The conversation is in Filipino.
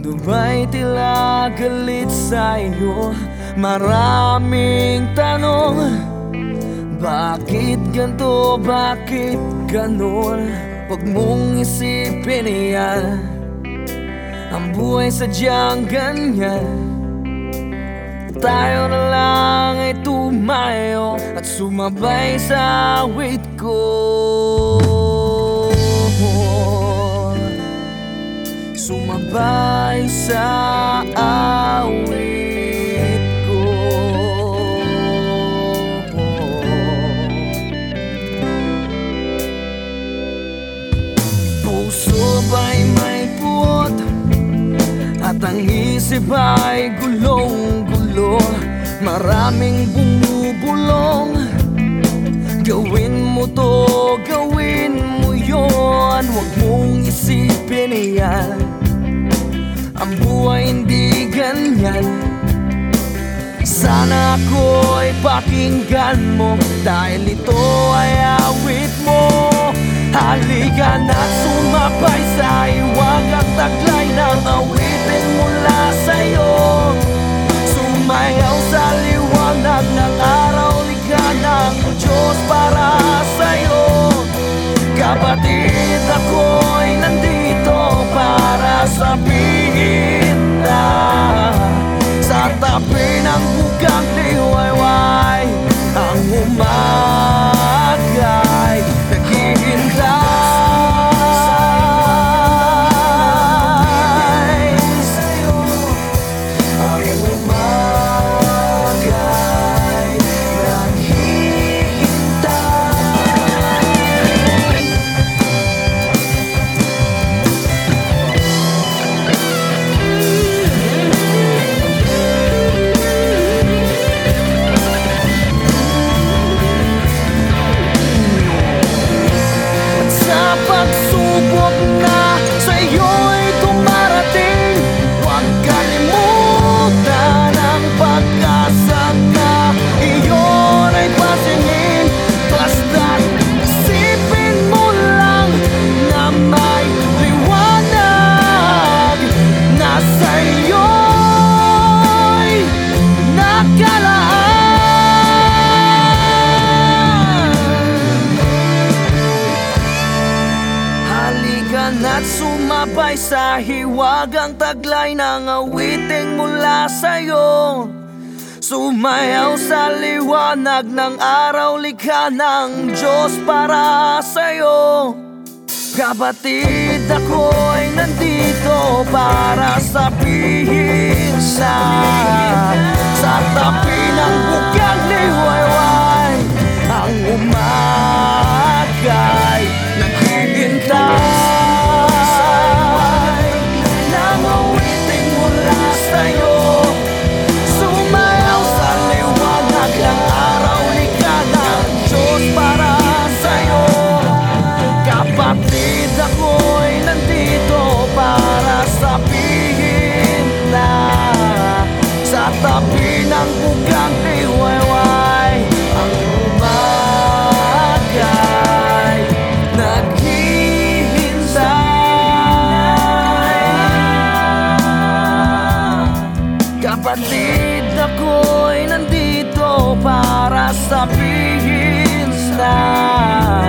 Mundo ba'y tila galit sa'yo? Maraming tanong, bakit ganto, bakit ganon? Huwag mong isipin yan, ang buhay sadyang ganyan. Tayo na lang ay tumayo at sumabay sa awit ko. Sumabay sa awit ko. Puso ba'y may puot at ang isip ay gulong-gulo. Maraming bumubulong, gawin mo to, gawin mo yon. Huwag mong isipin yan, ang buhay hindi ganyan. Sana ako'y pakinggan mo, dahil ito ay awit mo. Halika na't sumabay sa hiwagang taglay ng awitin mula sa'yo. Sumayaw sa liwanag ng araw, likha ng Diyos para sa'yo. Kapatid, ako'y nandito para sabihin na sa tabi ng bugang liwayway ang umagay naghihintay. Pagsubok na sa'yo'y dumarating, huwag kalimutan ang pag-asa na iyon ay pasingin. Basta't isipin mo lang na may liwanag na sa'yo'y nakalaan. At sumabay sa hiwagang taglay ng awiting mula sa'yo. Sumayaw sa liwanag ng araw, likha ng Diyos para sa'yo. Kapatid, ako'y nandito para sabihin na sa tabi ng bugang liwayway ang umagay naghihintay. Kapatid, ako'y nandito para sabihin na sa tabi ng bugang liwayway ang umagay naghihintay. Kapatid, ako'y nandito para sabihin na